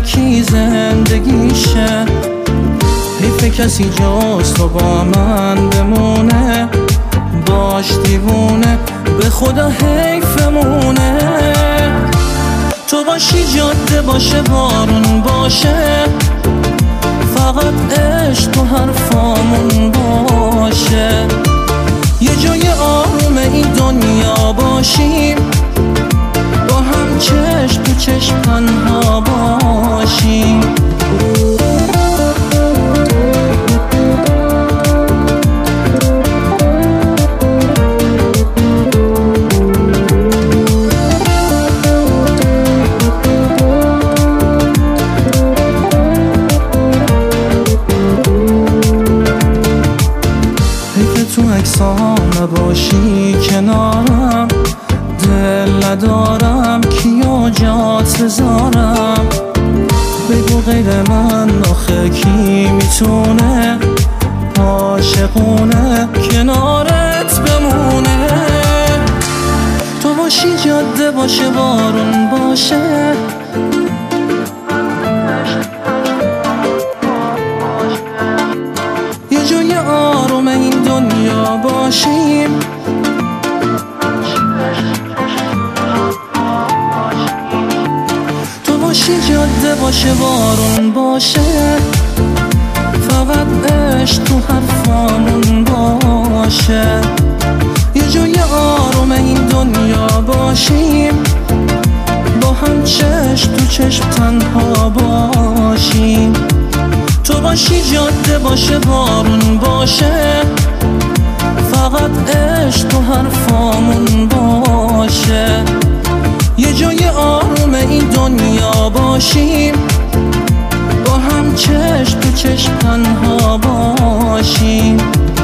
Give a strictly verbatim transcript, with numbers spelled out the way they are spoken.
کی زندگیشه. حیف کسی جز تو با من بمونه، باش دیوونه به خدا حیفمونه. تو باشی جاده باشه بارون باشه، فقط عشق تو حرفامون باشه. یه جای آروم این دنیا باشیم، با هم چشم تو چشم تنها باشیم. تو عکسام نباشی کنارم، دل ندارم کیو جات بذارم. بگو غیر من آخه کی میتونه عاشقونه کنارت بمونه. تو باشی جاده باشه بارون باشه، یه جای آروم این دنیا باشیم. تو باشی جاده باشه بارون باشه، فقط عشق تو حرفامون باشه. یه جای آروم این دنیا باشیم، با هم چشم تو چشم تنها باشیم. تو باشی جاده باشه بارون باشه، فقط عشق تو حرفامون باشه. یه جای آروم این دنیا باشیم، با هم چشم تو چشم تنها باشیم.